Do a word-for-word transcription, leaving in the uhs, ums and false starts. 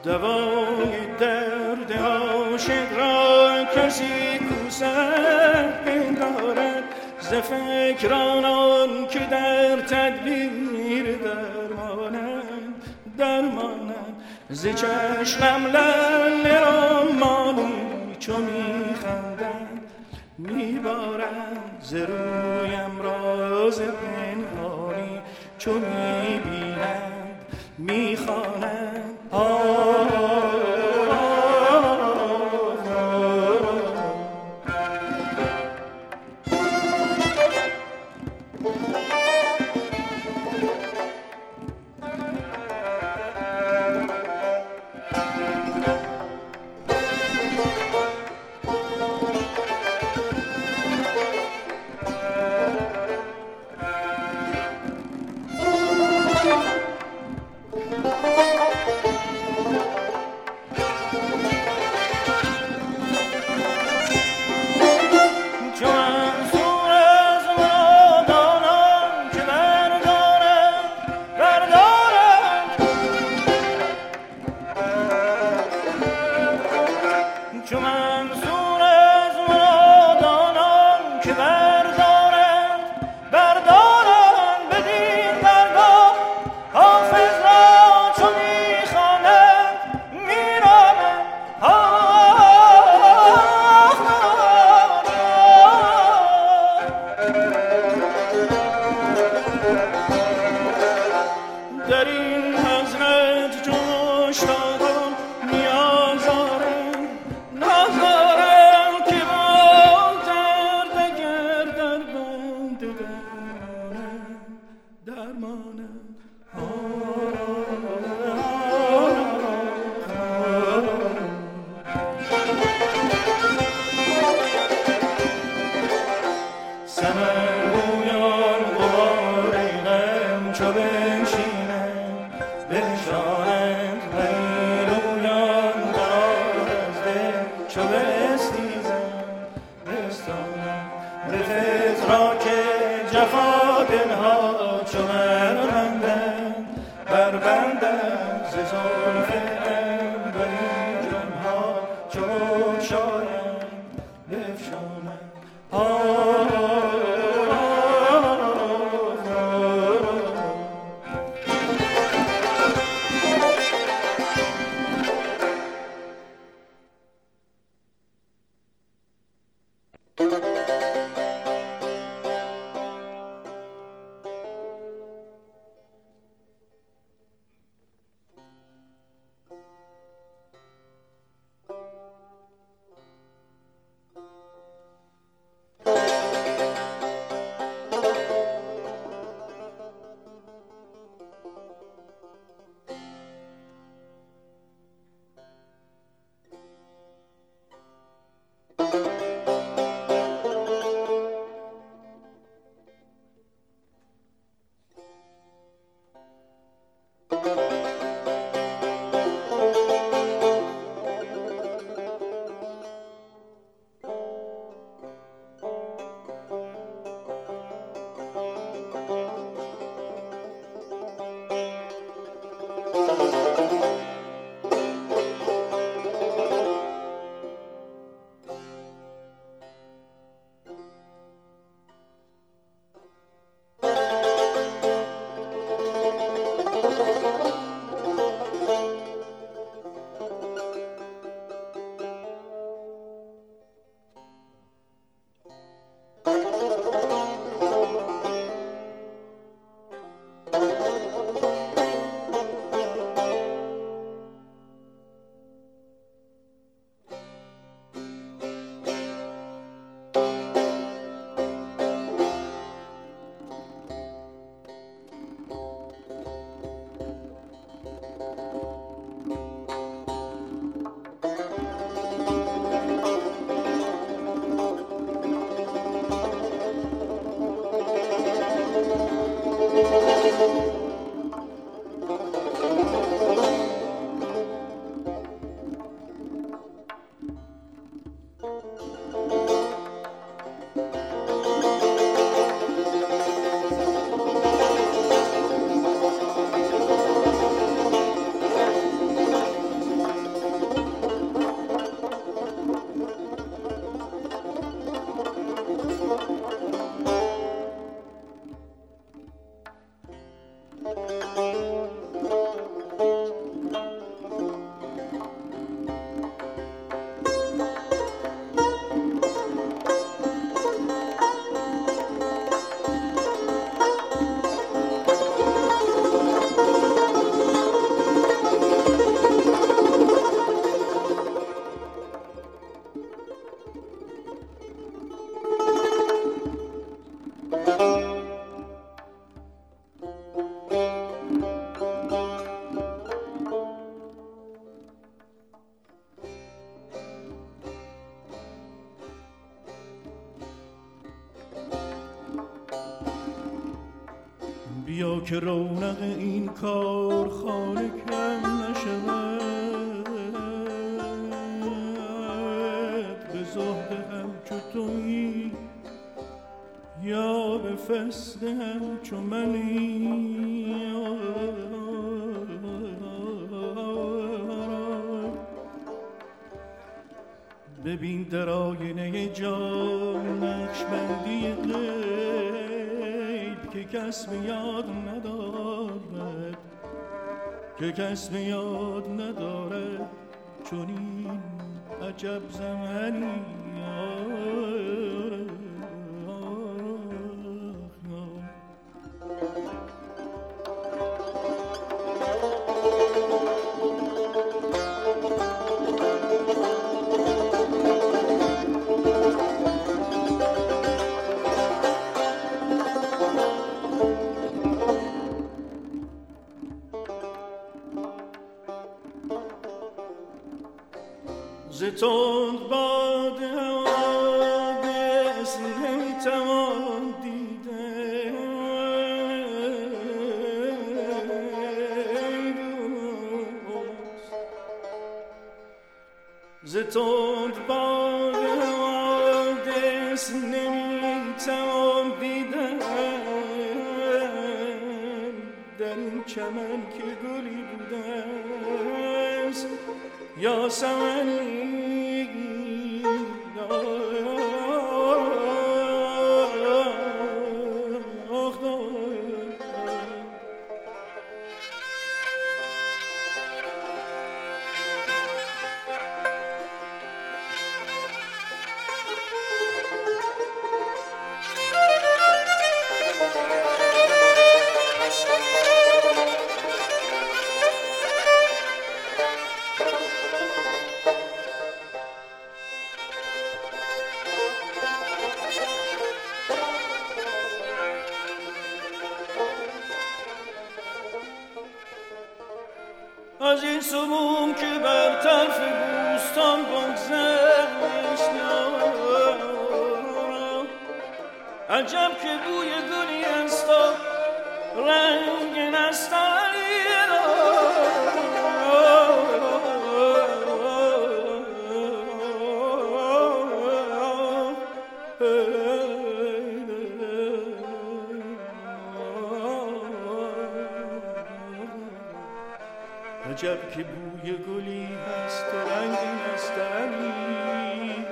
دوای درد عاشق را کسی کوسد پندارد ز فکرانان که در تدبیر درمانند درمانند ز چشمم لعل رمانی چو میخندند میبارند ز رویم راز پنهانی چو میبینند میخوانند که رونق این کارخانه کم نشود، به زهد همچو تویی یا به فسد همچو منی. ببین در آینه جان نقشبندی غیب که کس به یاد ندارد، که کس به یاد ندارد چون این عجب زمانی. ز تند باد حوادث نمیتوان دیده، ز تند باد حوادث نمیتوان دیدن در این چمن که گلی بوده است یا سمنی. از این سموم که بر طرف بوستان بگذشت، عجب که بوی گلی است و رنگ نستانی عجب که بوی گلی هست و رنگ نستنی.